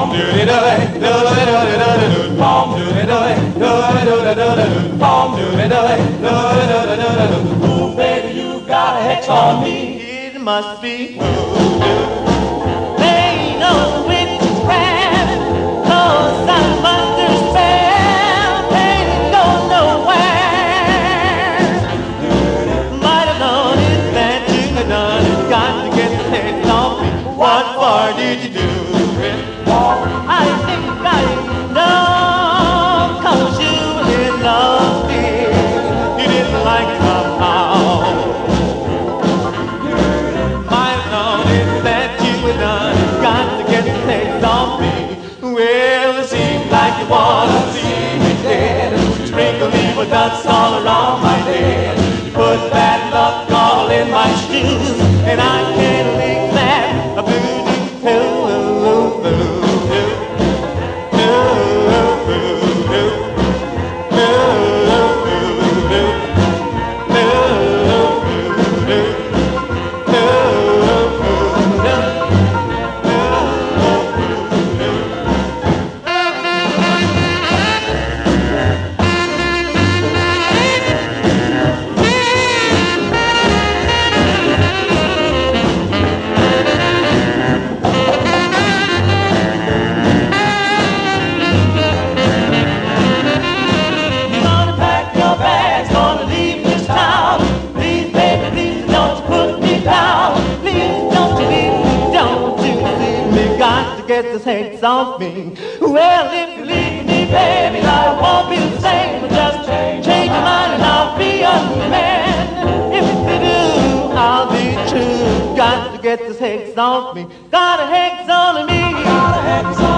Ooh, baby, you got a hex on me. It must be voodoo. There ain't no witchcraft, no Salamanca spell. Ain't go nowhere. Might have known it that you had done it. Got to get the hex off me. What for did you do it? I think I know, 'cause you didn't love me. You didn't like it somehow. Might have known it that you had done it. Got to get the hex off me. Well, it seems like you wanna see me dead. Sprinkle me with dust all around my head. You put bad luck all in my shoes, and I can't leave that voodoo voodoo. Get this hex off me. Well, if you leave me, baby, I won't be the same. Just change your mind and I'll be a new man. If you do, I'll be true. Got to get this hex off me. Got a hex on me. Got a hex on me.